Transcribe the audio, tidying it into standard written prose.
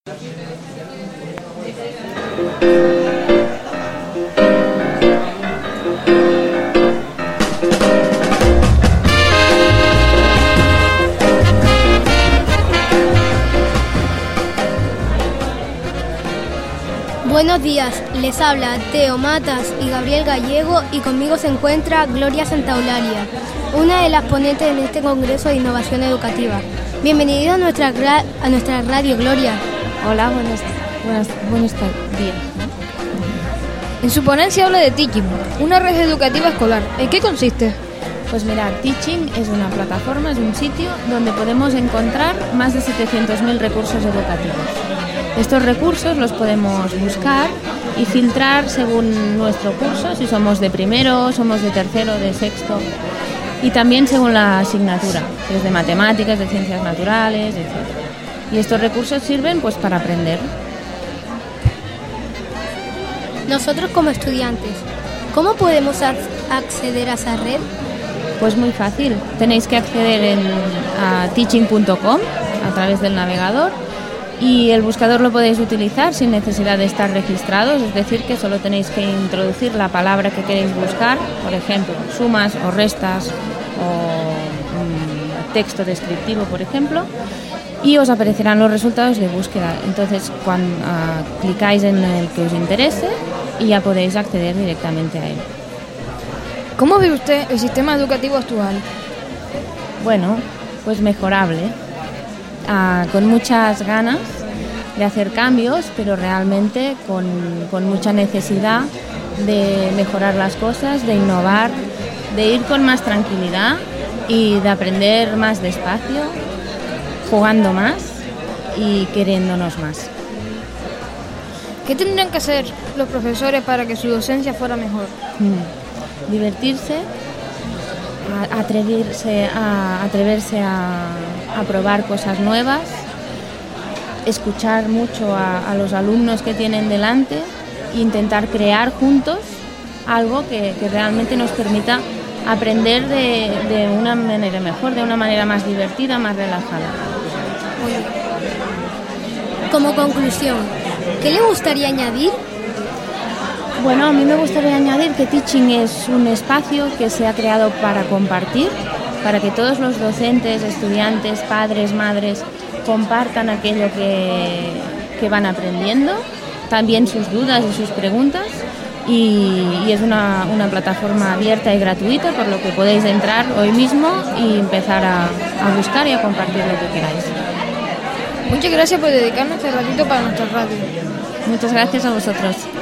Buenos días, les habla Teo Matas y Gabriel Gallego y conmigo se encuentra Gloria Santaolaria, una de las ponentes en este Congreso de Innovación Educativa. Bienvenido a nuestra radio, Gloria. Hola, buenos días. En su ponencia habla de Teaching, una red educativa escolar. ¿En qué consiste? Pues mira, Teaching es una plataforma, es un sitio donde podemos encontrar más de 700.000 recursos educativos. Estos recursos los podemos buscar y filtrar según nuestro curso, si somos de primero, somos de tercero, de sexto, y también según la asignatura, que es de matemáticas, de ciencias naturales, etc. Y estos recursos sirven pues para aprender. Nosotros como estudiantes, ¿cómo podemos acceder a esa red? Pues muy fácil, tenéis que acceder a teaching.com a través del navegador. Y el buscador lo podéis utilizar sin necesidad de estar registrados, es decir, que solo tenéis que introducir la palabra que queréis buscar, por ejemplo, sumas o restas o texto descriptivo, por ejemplo, y os aparecerán los resultados de búsqueda. Entonces, cuando clicáis en el que os interese y ya podéis acceder directamente a él. ¿Cómo ve usted el sistema educativo actual? Bueno, pues mejorable. Con muchas ganas de hacer cambios, pero realmente con mucha necesidad de mejorar las cosas, de innovar, de ir con más tranquilidad y de aprender más despacio, jugando más y queriéndonos más. ¿Qué tendrían que hacer los profesores para que su docencia fuera mejor? Divertirse, atreverse a probar cosas nuevas, escuchar mucho a los alumnos que tienen delante e intentar crear juntos algo que realmente nos permita aprender de una manera mejor, de una manera más divertida, más relajada. Como conclusión, ¿qué le gustaría añadir? Bueno, a mí me gustaría añadir que Teaching es un espacio que se ha creado para compartir, para que todos los docentes, estudiantes, padres, madres compartan aquello que van aprendiendo, también sus dudas y sus preguntas, y es una plataforma abierta y gratuita, por lo que podéis entrar hoy mismo y empezar a buscar y a compartir lo que queráis. Muchas gracias por dedicarnos este ratito para nuestra radio. Muchas gracias a vosotros.